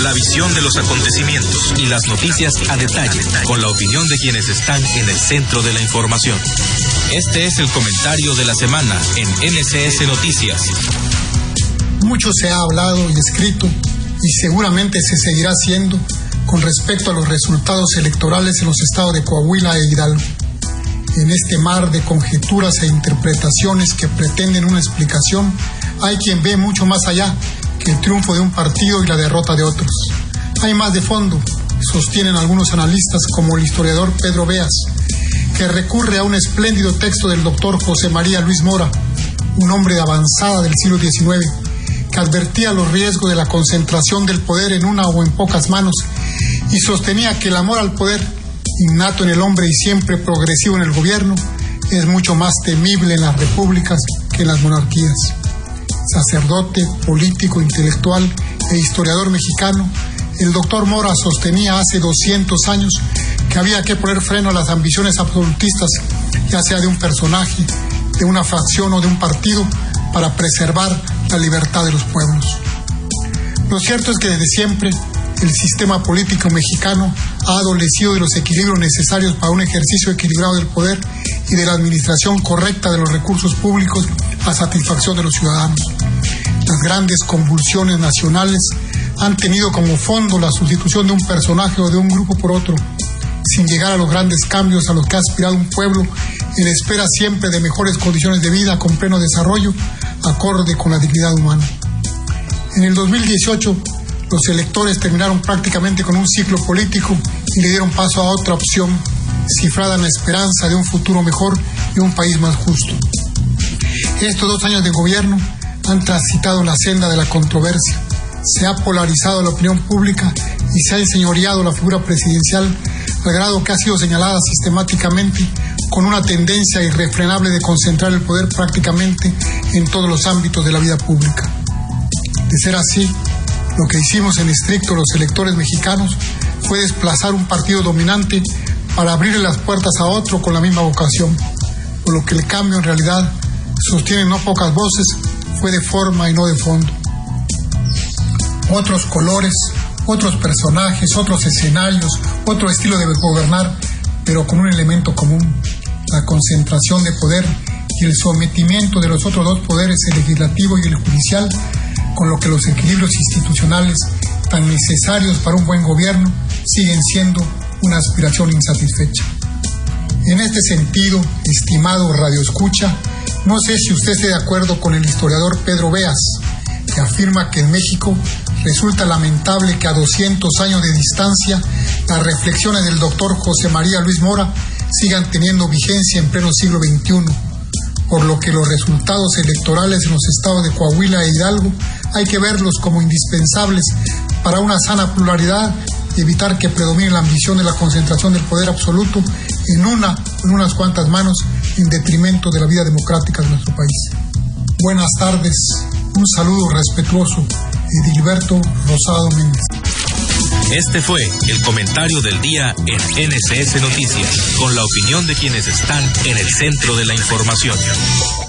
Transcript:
La visión de los acontecimientos y las noticias a detalle, con la opinión de quienes están en el centro de la información. Este es el comentario de la semana en NCS Noticias. Mucho se ha hablado y escrito, y seguramente se seguirá haciendo, con respecto a los resultados electorales en los estados de Coahuila e Hidalgo. En este mar de conjeturas e interpretaciones que pretenden una explicación, hay quien ve mucho más allá que el triunfo de un partido y la derrota de otros. Hay más de fondo, sostienen algunos analistas como el historiador Pedro Beas, que recurre a un espléndido texto del doctor José María Luis Mora, un hombre de avanzada del siglo XIX, que advertía los riesgos de la concentración del poder en una o en pocas manos y sostenía que el amor al poder, innato en el hombre y siempre progresivo en el gobierno, es mucho más temible en las repúblicas que en las monarquías. Sacerdote, político, intelectual e historiador mexicano, el doctor Mora sostenía hace 200 años que había que poner freno a las ambiciones absolutistas, ya sea de un personaje, de una fracción o de un partido, para preservar la libertad de los pueblos. Lo cierto es que desde siempre el sistema político mexicano ha adolecido de los equilibrios necesarios para un ejercicio equilibrado del poder y de la administración correcta de los recursos públicos a satisfacción de los ciudadanos. Las grandes convulsiones nacionales han tenido como fondo la sustitución de un personaje o de un grupo por otro, sin llegar a los grandes cambios a los que ha aspirado un pueblo en espera siempre de mejores condiciones de vida con pleno desarrollo, acorde con la dignidad humana. En el 2018, los electores terminaron prácticamente con un ciclo político y le dieron paso a otra opción, cifrada en la esperanza de un futuro mejor y un país más justo. Estos 2 años de gobierno han transitado la senda de la controversia. Se ha polarizado la opinión pública y se ha enseñoreado la figura presidencial al grado que ha sido señalada sistemáticamente con una tendencia irrefrenable de concentrar el poder prácticamente en todos los ámbitos de la vida pública. De ser así, lo que hicimos en estricto los electores mexicanos fue desplazar un partido dominante para abrirle las puertas a otro con la misma vocación, por lo que el cambio en realidad, sostienen no pocas voces, fue de forma y no de fondo. Otros colores, otros personajes, otros escenarios, otro estilo de gobernar, pero con un elemento común: la concentración de poder y el sometimiento de los otros 2 poderes, el legislativo y el judicial, con lo que los equilibrios institucionales tan necesarios para un buen gobierno siguen siendo una aspiración insatisfecha. En este sentido, estimado radioescucha, no sé si usted esté de acuerdo con el historiador Pedro Beas, que afirma que en México resulta lamentable que a 200 años de distancia las reflexiones del doctor José María Luis Mora sigan teniendo vigencia en pleno siglo XXI, por lo que los resultados electorales en los estados de Coahuila e Hidalgo hay que verlos como indispensables para una sana pluralidad y evitar que predomine la ambición de la concentración del poder absoluto en unas cuantas manos, en detrimento de la vida democrática de nuestro país. Buenas tardes, un saludo respetuoso, Edilberto Rosado Méndez. Este fue el comentario del día en NCS Noticias, con la opinión de quienes están en el centro de la información.